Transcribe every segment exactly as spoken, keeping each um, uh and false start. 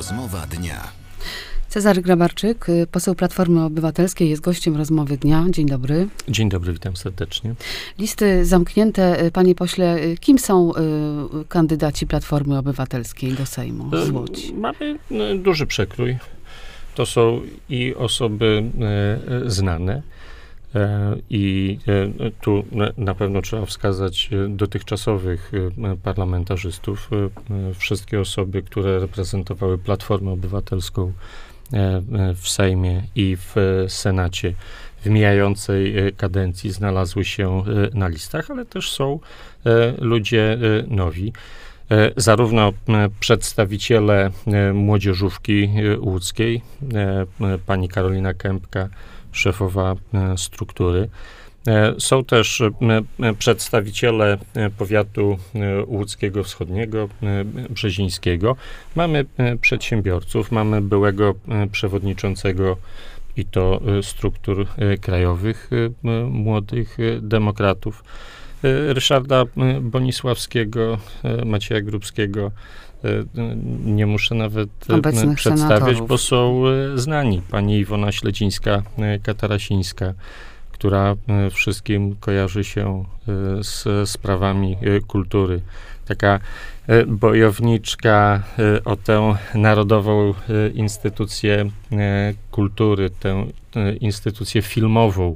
Rozmowa dnia. Cezary Grabarczyk, poseł Platformy Obywatelskiej, jest gościem Rozmowy dnia. Dzień dobry. Dzień dobry, witam serdecznie. Listy zamknięte. Panie pośle, kim są y, kandydaci Platformy Obywatelskiej do Sejmu z Łodzi? Mamy duży przekrój. To są i osoby e, znane, e, i e, tu na pewno trzeba wskazać dotychczasowych e, parlamentarzystów, e, wszystkie osoby, które reprezentowały Platformę Obywatelską e, w Sejmie i w Senacie w mijającej kadencji znalazły się na listach, ale też są e, ludzie e, nowi. Zarówno przedstawiciele młodzieżówki łódzkiej, pani Karolina Kępka, szefowa struktury. Są też przedstawiciele powiatu łódzkiego wschodniego, brzezińskiego. Mamy przedsiębiorców, mamy byłego przewodniczącego i to struktur krajowych, młodych demokratów, Ryszarda Bonisławskiego, Macieja Grubskiego. Nie muszę nawet Obecnych przedstawiać, senatorów. Bo są znani. Pani Iwona Śledzińska-Katarasińska, która wszystkim kojarzy się z sprawami kultury. Taka bojowniczka o tę narodową instytucję kultury, tę instytucję filmową,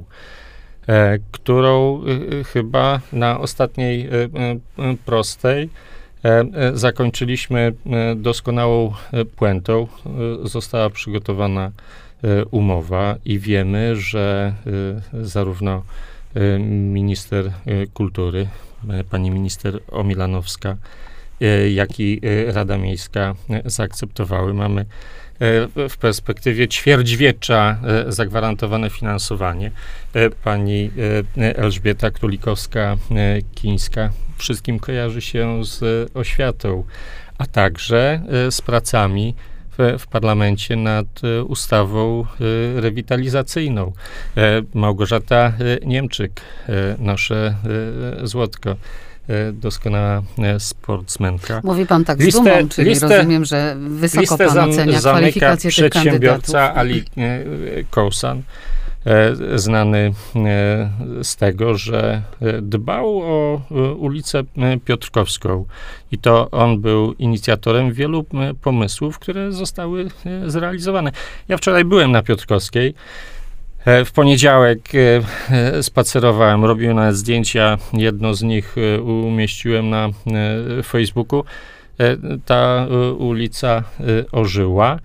którą chyba na ostatniej prostej zakończyliśmy doskonałą puentą. Została przygotowana umowa i wiemy, że zarówno minister kultury, pani minister Omilanowska, jak i Rada Miejska zaakceptowały. Mamy w perspektywie ćwierćwiecza zagwarantowane finansowanie. Pani Elżbieta Królikowska-Kińska wszystkim kojarzy się z oświatą, a także z pracami w, w parlamencie nad ustawą rewitalizacyjną. Małgorzata Niemczyk, nasze złotko, doskonała sportsmenka. Mówi pan tak z listę, dumą, czyli listę, rozumiem, że wysoko pan zam, ocenia kwalifikacje tych kandydatów. Przedsiębiorca Ali Kołsan, znany z tego, że dbał o ulicę Piotrkowską i to on był inicjatorem wielu pomysłów, które zostały zrealizowane. Ja wczoraj byłem na Piotrkowskiej. W poniedziałek spacerowałem, robiłem nawet zdjęcia, jedno z nich umieściłem na Facebooku. Ta ulica ożyła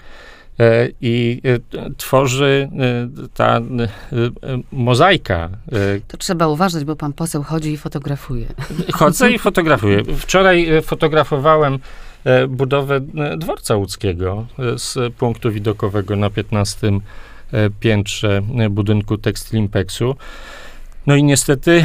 i tworzy ta mozaika. To trzeba uważać, bo pan poseł chodzi i fotografuje. Chodzę i fotografuję. Wczoraj fotografowałem budowę dworca łódzkiego z punktu widokowego na piętnastym piętrze budynku Textilimpexu. No i niestety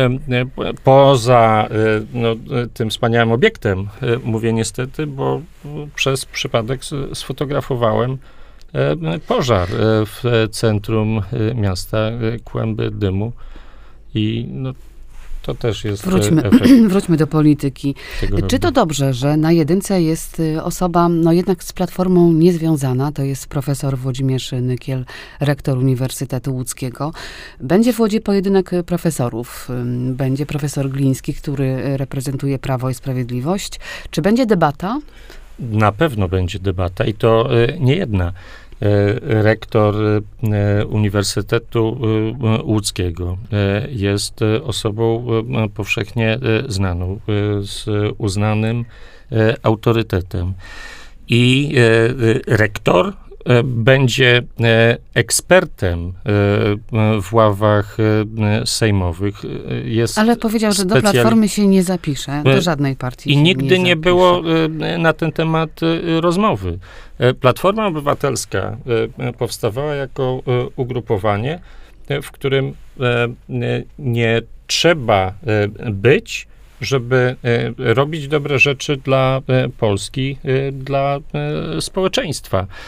poza no, tym wspaniałym obiektem, mówię niestety, bo przez przypadek sfotografowałem pożar w centrum miasta, kłęby dymu i no, to też jest Wróćmy, efekt. wróćmy do polityki. Czy to dobrze, że na jedynce jest osoba, no jednak z Platformą niezwiązana, to jest profesor Włodzimierz Nykiel, rektor Uniwersytetu Łódzkiego. Będzie w Łodzi pojedynek profesorów. Będzie profesor Gliński, który reprezentuje Prawo i Sprawiedliwość. Czy będzie debata? Na pewno będzie debata i to nie jedna. Rektor Uniwersytetu Łódzkiego jest osobą powszechnie znaną, z uznanym autorytetem. I rektor będzie ekspertem w ławach sejmowych. Jest Ale powiedział, że do Platformy się nie zapisze, do żadnej partii I się nigdy nie, nie było na ten temat rozmowy. Platforma Obywatelska powstawała jako ugrupowanie, w którym nie trzeba być, żeby robić dobre rzeczy dla Polski, dla społeczeństwa.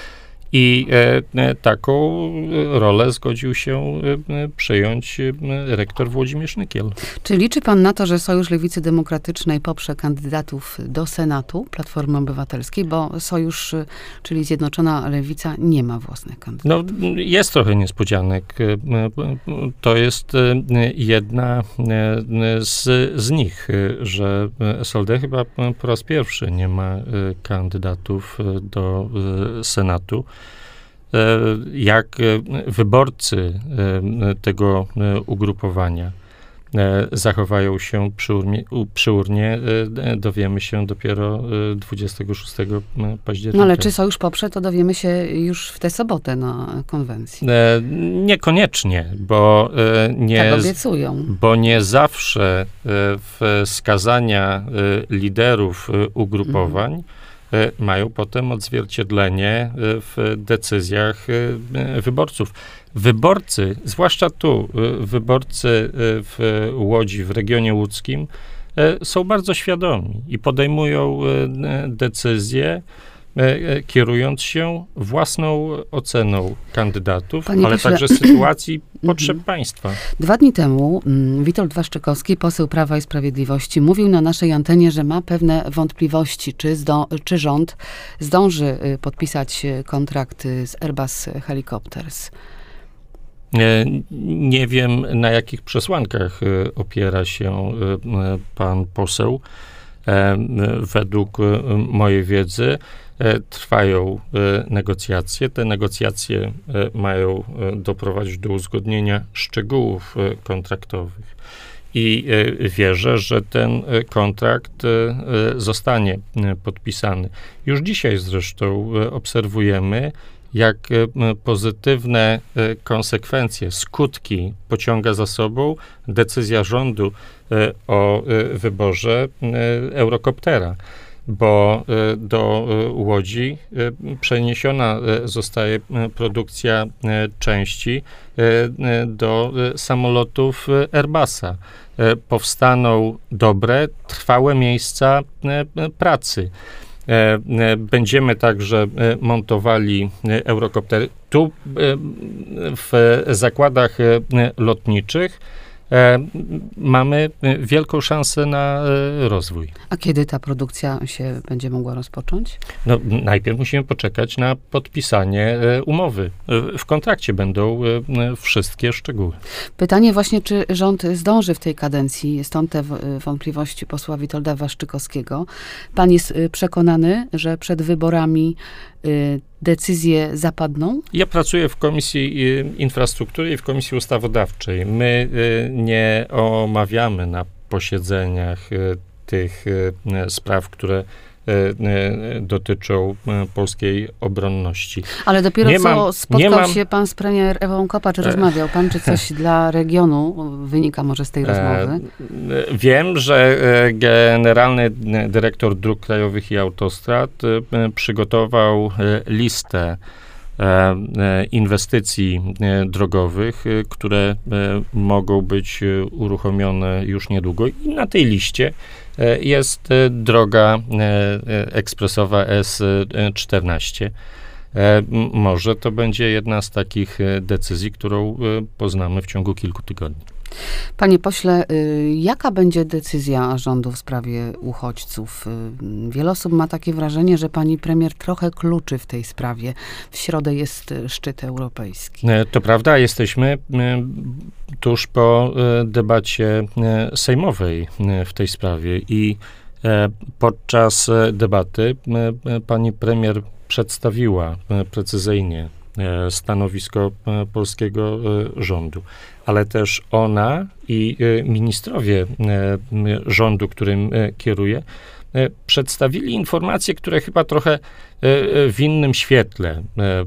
I e, taką rolę zgodził się e, przejąć e, rektor Włodzimierz Nykiel. Czy liczy pan na to, że Sojusz Lewicy Demokratycznej poprze kandydatów do Senatu Platformy Obywatelskiej, bo Sojusz, czyli Zjednoczona Lewica, nie ma własnych kandydatów? No, jest trochę niespodzianek. To jest jedna z, z nich, że S L D chyba po raz pierwszy nie ma kandydatów do Senatu. Jak wyborcy tego ugrupowania zachowają się przyurnie, przyurnie, dowiemy się dopiero dwudziestego szóstego października. No ale czy Sojusz poprze, to dowiemy się już w tę sobotę na konwencji. Niekoniecznie, bo nie, tak obiecują. Bo nie zawsze wskazania liderów ugrupowań mhm. mają potem odzwierciedlenie w decyzjach wyborców. Wyborcy, zwłaszcza tu, wyborcy w Łodzi, w regionie łódzkim, są bardzo świadomi i podejmują decyzje, kierując się własną oceną kandydatów, Panie ale pośle, także sytuacji potrzeb państwa. Dwa dni temu mm, Witold Waszczykowski, poseł Prawa i Sprawiedliwości, mówił na naszej antenie, że ma pewne wątpliwości, czy, zdo, czy rząd zdąży y, podpisać kontrakt z Airbus Helicopters. Nie wiem, na jakich przesłankach opiera się pan poseł. Według mojej wiedzy trwają negocjacje. Te negocjacje mają doprowadzić do uzgodnienia szczegółów kontraktowych. I wierzę, że ten kontrakt zostanie podpisany. Już dzisiaj zresztą obserwujemy, jak pozytywne konsekwencje, skutki pociąga za sobą decyzja rządu o wyborze Eurokoptera, bo do Łodzi przeniesiona zostaje produkcja części do samolotów Airbusa. Powstaną dobre, trwałe miejsca pracy. Będziemy także montowali Eurokoptery. Tu w zakładach lotniczych mamy wielką szansę na rozwój. A kiedy ta produkcja się będzie mogła rozpocząć? No, najpierw musimy poczekać na podpisanie umowy. W kontrakcie będą wszystkie szczegóły. Pytanie właśnie, czy rząd zdąży w tej kadencji, stąd te wątpliwości posła Witolda Waszczykowskiego. Pan jest przekonany, że przed wyborami decyzje zapadną? Ja pracuję w Komisji Infrastruktury i w Komisji Ustawodawczej. My nie omawiamy na posiedzeniach tych spraw, które dotyczą polskiej obronności. Ale dopiero nie co mam, spotkał mam, się pan z premier Ewą Kopacz, rozmawiał pan, czy coś dla regionu wynika może z tej rozmowy? Wiem, że generalny dyrektor dróg krajowych i autostrad przygotował listę inwestycji drogowych, które mogą być uruchomione już niedługo. I na tej liście jest droga ekspresowa S czternaście. Może to będzie jedna z takich decyzji, którą poznamy w ciągu kilku tygodni. Panie pośle, jaka będzie decyzja rządu w sprawie uchodźców? Wiele osób ma takie wrażenie, że pani premier trochę kluczy w tej sprawie. W środę jest szczyt europejski. To prawda, jesteśmy tuż po debacie sejmowej w tej sprawie i podczas debaty pani premier przedstawiła precyzyjnie stanowisko polskiego rządu, ale też ona i ministrowie rządu, którym kieruje, przedstawili informacje, które chyba trochę w innym świetle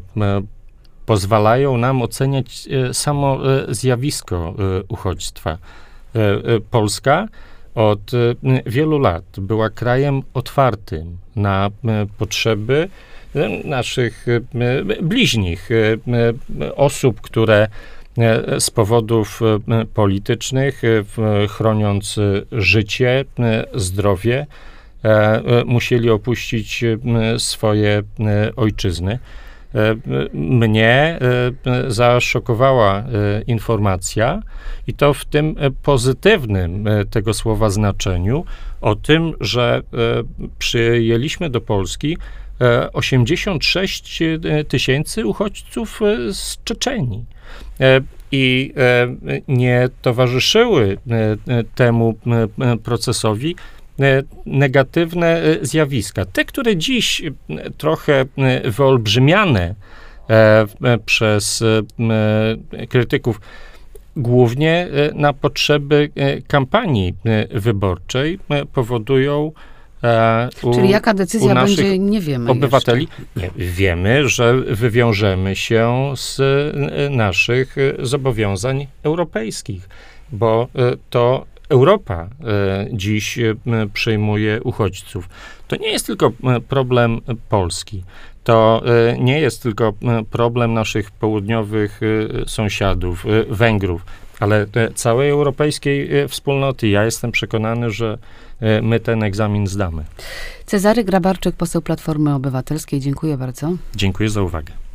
pozwalają nam oceniać samo zjawisko uchodźstwa. Polska od wielu lat była krajem otwartym na potrzeby naszych bliźnich, osób, które z powodów politycznych, chroniąc życie, zdrowie, musieli opuścić swoje ojczyzny. Mnie zaszokowała informacja, i to w tym pozytywnym tego słowa znaczeniu, o tym, że przyjęliśmy do Polski osiemdziesiąt sześć tysięcy uchodźców z Czeczenii. I nie towarzyszyły temu procesowi negatywne zjawiska. Te, które dziś trochę wyolbrzymiane przez krytyków, głównie na potrzeby kampanii wyborczej, powodują U, Czyli jaka decyzja będzie, nie wiemy obywateli. Nie, wiemy, że wywiążemy się z naszych zobowiązań europejskich, bo to Europa dziś przyjmuje uchodźców. To nie jest tylko problem Polski. To nie jest tylko problem naszych południowych sąsiadów, Węgrów, ale całej europejskiej wspólnoty. Ja jestem przekonany, że my ten egzamin zdamy. Cezary Grabarczyk, poseł Platformy Obywatelskiej. Dziękuję bardzo. Dziękuję za uwagę.